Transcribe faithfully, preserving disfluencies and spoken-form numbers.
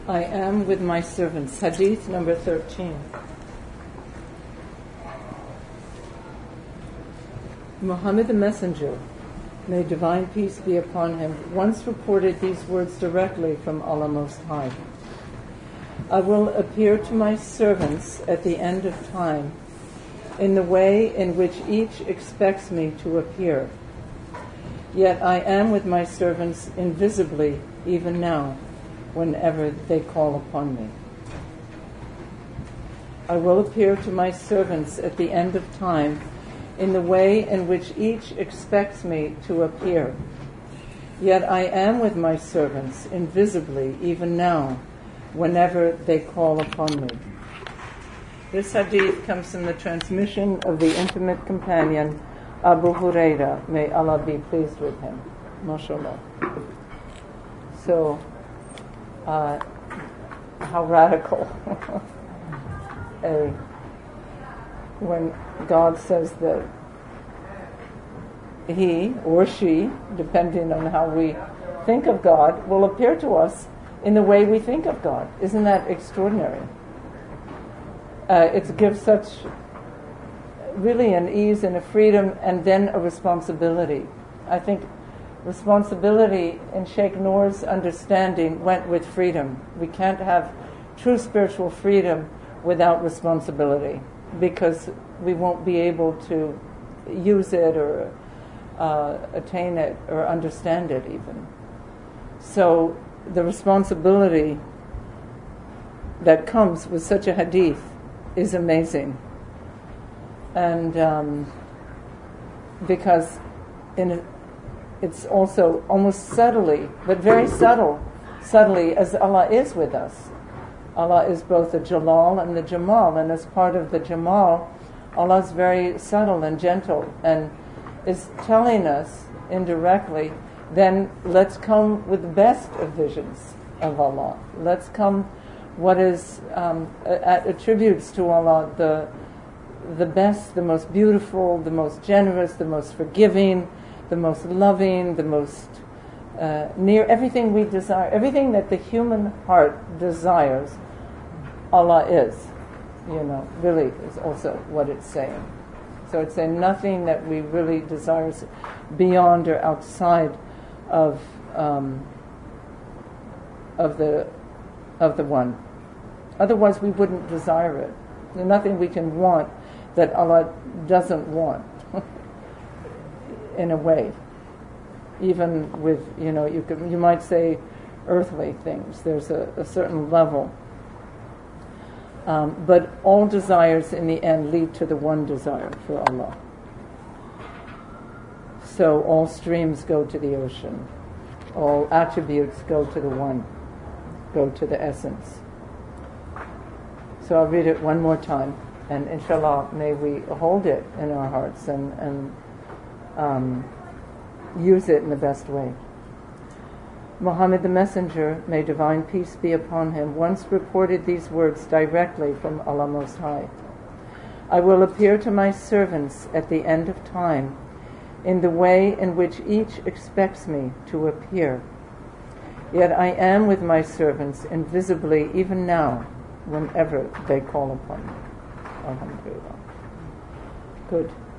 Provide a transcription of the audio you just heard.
I am with my servants. Hadith number thirteen. Muhammad the Messenger, may divine peace be upon him, once reported these words directly from Allah Most High. I will appear to my servants at the end of time in the way in which each expects me to appear. Yet I am with my servants invisibly even now, whenever they call upon me. I will appear to my servants at the end of time in the way in which each expects me to appear. Yet I am with my servants invisibly even now, whenever they call upon me. This hadith comes from the transmission of the intimate companion Abu Huraira, may Allah be pleased with him. MashaAllah. So, uh, how radical. A, when God says that he or she, depending on how we think of God, will appear to us in the way we think of God. Isn't that extraordinary? Uh, it gives such really an ease and a freedom and then a responsibility. I think responsibility in Sheikh Noor's understanding went with freedom. We can't have true spiritual freedom without responsibility, because we won't be able to use it or uh, attain it or understand it even. So the responsibility that comes with such a hadith is amazing. And um, because in a, it's also almost subtly, but very subtle, subtly, as Allah is with us. Allah is both the Jalal and the Jamal, and as part of the Jamal, Allah is very subtle and gentle and is telling us indirectly, then let's come with the best of visions of Allah. Let's come what is um, a- attributes to Allah the the best, the most beautiful, the most generous, the most forgiving, the most loving, the most uh, near, everything we desire, everything that the human heart desires, Allah is, you know, really is also what it's saying. So it's saying nothing that we really desire is beyond or outside of um, of the of the one. Otherwise, we wouldn't desire it. There's nothing we can want that Allah doesn't want, in a way. Even with, you know, you could, you might say earthly things. There's a, a certain level. Um, but all desires in the end lead to the one desire for Allah. So all streams go to the ocean. All attributes go to the one, go to the essence. So I'll read it one more time. And inshallah, may we hold it in our hearts and, and um, use it in the best way. Muhammad the Messenger, may divine peace be upon him, once reported these words directly from Allah Most High. I will appear to my servants at the end of time in the way in which each expects me to appear. Yet I am with my servants invisibly even now, whenever they call upon me. Alhamdulillah. Good.